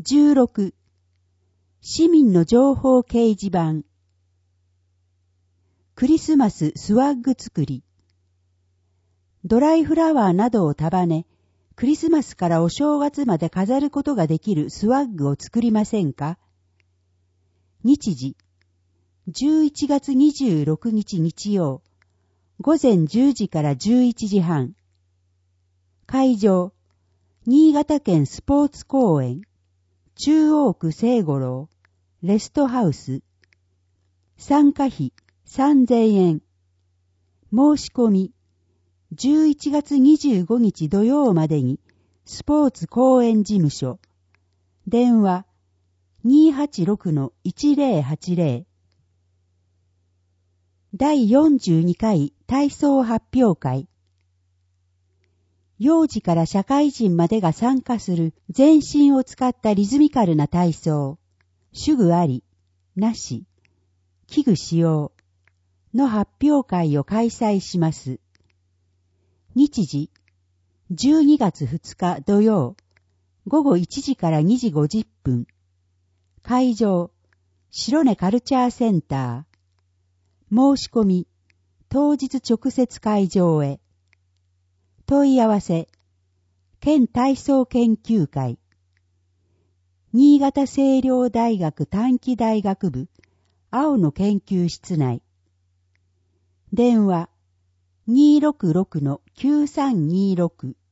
16、市民の情報掲示板。クリスマススワッグ作り。ドライフラワーなどを束ね、クリスマスからお正月まで飾ることができるスワッグを作りませんか？日時、11月26日日曜、午前10時から11時半。会場、新潟県スポーツ公園、中央区聖五郎、レストハウス。参加費3000円。申し込み、11月25日土曜までに、スポーツ公園事務所。電話、286-1080。第42回体操発表会。幼児から社会人までが参加する全身を使ったリズミカルな体操。手具あり、なし、器具使用の発表会を開催します。日時、12月2日土曜、午後1時から2時50分。会場、白根カルチャーセンター。申し込み、当日直接会場へ。問い合わせ、県体操研究会。新潟青陵大学短期大学部、青の研究室内。電話、266-9326